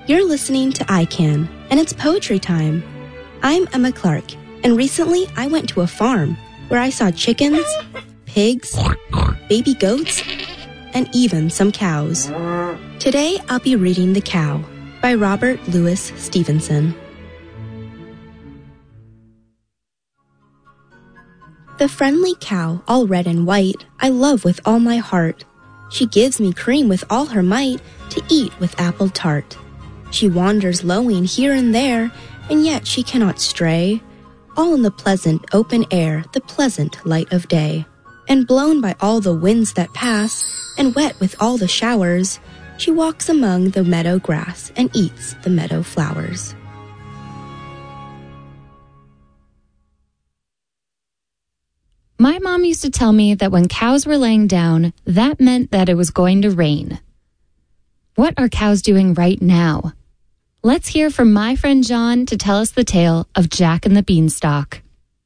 You're listening to iCan, and it's poetry time. I'm Emma Clark, and recently I went to a farm where I saw chickens, pigs, baby goats, and even some cows. Today I'll be reading The Cow by Robert Louis Stevenson. The friendly cow, all red and white, I love with all my heart. She gives me cream with all her might to eat with apple tart. She wanders lowing here and there, and yet she cannot stray, all in the pleasant open air, the pleasant light of day. And blown by all the winds that pass, and wet with all the showers, she walks among the meadow grass and eats the meadow flowers. My mom used to tell me that when cows were laying down, that meant that it was going to rain. What are cows doing right now? Let's hear from my friend John to tell us the tale of Jack and the Beanstalk.